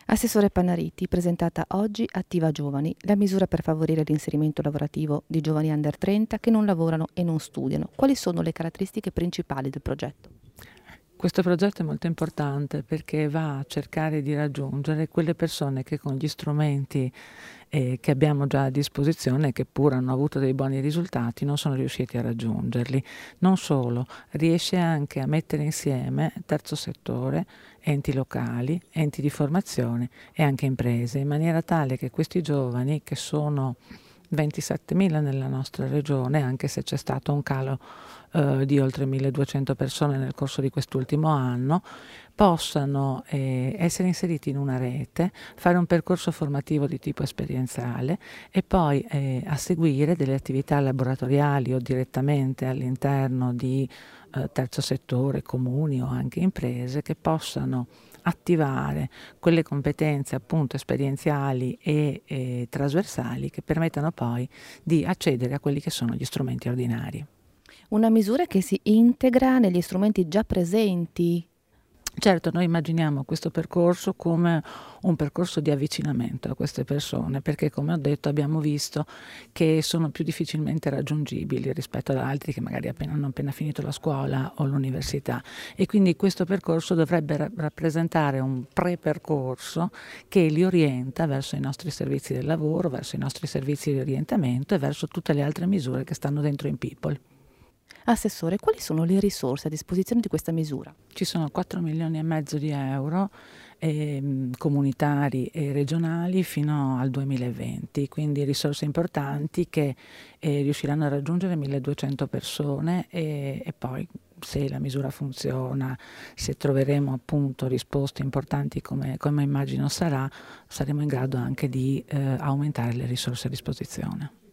Assessore Pannariti, presentata oggi Attiva Giovani, la misura per favorire l'inserimento lavorativo di giovani under 30 che non lavorano e non studiano. Quali sono le caratteristiche principali del progetto? Questo progetto è molto importante perché va a cercare di raggiungere quelle persone che con gli strumenti che abbiamo già a disposizione, che pur hanno avuto dei buoni risultati, non sono riusciti a raggiungerli. Non solo, riesce anche a mettere insieme terzo settore, enti locali, enti di formazione e anche imprese, in maniera tale che questi giovani, che sono 27.000 nella nostra regione, anche se c'è stato un calo di oltre 1.200 persone nel corso di quest'ultimo anno, possano essere inseriti in una rete, fare un percorso formativo di tipo esperienziale e poi a seguire delle attività laboratoriali o direttamente all'interno di terzo settore, comuni o anche imprese, che possano attivare quelle competenze appunto esperienziali e trasversali che permettano poi di accedere a quelli che sono gli strumenti ordinari. Una misura che si integra negli strumenti già presenti. Certo, noi immaginiamo questo percorso come un percorso di avvicinamento a queste persone, perché come ho detto abbiamo visto che sono più difficilmente raggiungibili rispetto ad altri che magari hanno appena finito la scuola o l'università, e quindi questo percorso dovrebbe rappresentare un pre-percorso che li orienta verso i nostri servizi del lavoro, verso i nostri servizi di orientamento e verso tutte le altre misure che stanno dentro in People. Assessore, quali sono le risorse a disposizione di questa misura? Ci sono 4 milioni e mezzo di euro comunitari e regionali fino al 2020, quindi risorse importanti che riusciranno a raggiungere 1.200 persone e poi, se la misura funziona, se troveremo appunto risposte importanti come immagino sarà, saremo in grado anche di aumentare le risorse a disposizione.